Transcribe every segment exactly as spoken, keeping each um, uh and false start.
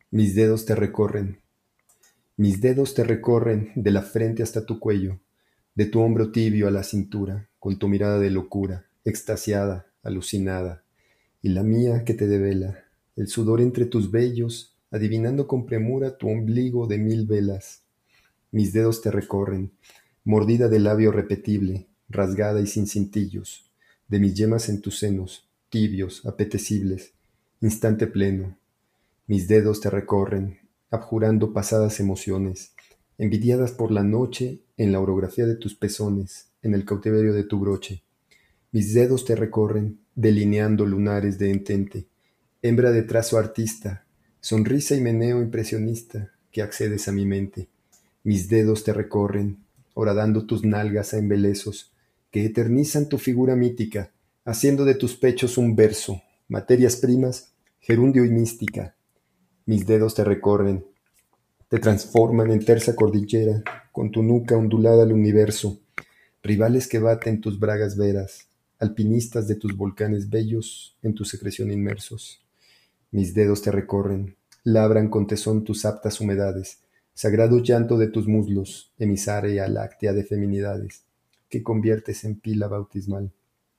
Mis dedos te recorren, mis dedos te recorren de la frente hasta tu cuello, de tu hombro tibio a la cintura, con tu mirada de locura, extasiada, alucinada, y la mía que te devela, el sudor entre tus vellos, adivinando con premura tu ombligo de mil velas. Mis dedos te recorren, mordida de labio repetible, rasgada y sin cintillos, de mis yemas en tus senos, tibios, apetecibles, instante pleno. Mis dedos te recorren, abjurando pasadas emociones, envidiadas por la noche en la orografía de tus pezones, en el cautiverio de tu broche. Mis dedos te recorren, delineando lunares de entente, hembra de trazo artista, sonrisa y meneo impresionista, que accedes a mi mente. Mis dedos te recorren, horadando tus nalgas a embelezos, que eternizan tu figura mítica, haciendo de tus pechos un verso, materias primas, gerundio y mística. Mis dedos te recorren, te transforman en tersa cordillera, con tu nuca ondulada al universo, rivales que baten tus bragas veras, alpinistas de tus volcanes bellos en tu secreción inmersos. Mis dedos te recorren, labran con tesón tus aptas humedades, sagrado llanto de tus muslos, emisaria láctea de feminidades, que conviertes en pila bautismal.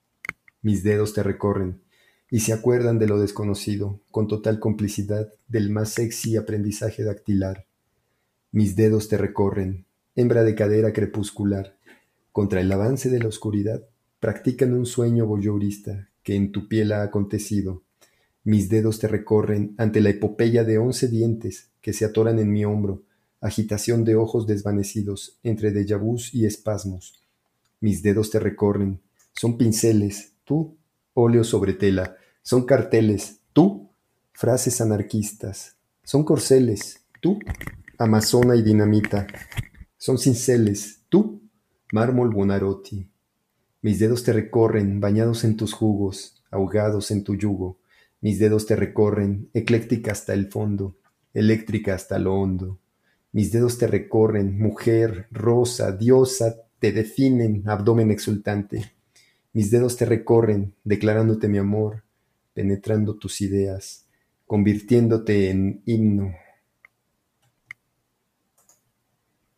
Mis dedos te recorren y se acuerdan de lo desconocido, con total complicidad del más sexy aprendizaje dactilar. Mis dedos te recorren, hembra de cadera crepuscular, contra el avance de la oscuridad, practican un sueño voyeurista que en tu piel ha acontecido. Mis dedos te recorren ante la epopeya de once dientes que se atoran en mi hombro, agitación de ojos desvanecidos entre déjà vus y espasmos. Mis dedos te recorren, son pinceles, tú, óleo sobre tela, son carteles, tú, frases anarquistas, son corceles, tú, amazona y dinamita, son cinceles, tú, mármol Buonarroti. Mis dedos te recorren, bañados en tus jugos, ahogados en tu yugo. Mis dedos te recorren, ecléctica hasta el fondo, eléctrica hasta lo hondo. Mis dedos te recorren, mujer, rosa, diosa, te definen, abdomen exultante. Mis dedos te recorren, declarándote mi amor, penetrando tus ideas, convirtiéndote en himno,